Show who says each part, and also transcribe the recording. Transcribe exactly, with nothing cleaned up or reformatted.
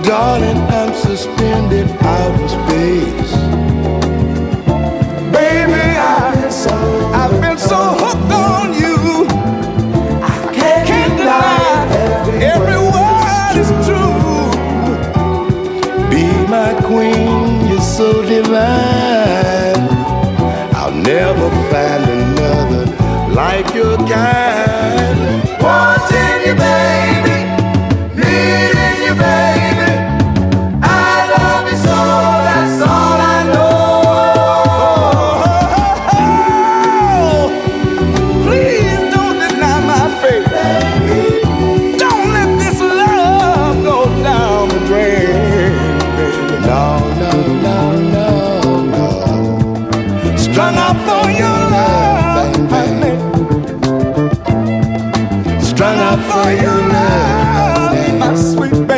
Speaker 1: Darling, I'm suspended out in space. Baby, I've been so, I've been so hooked on you. I can't, can't deny every, every word is true. Be my queen, you're so divine. I'll never find another like your kind.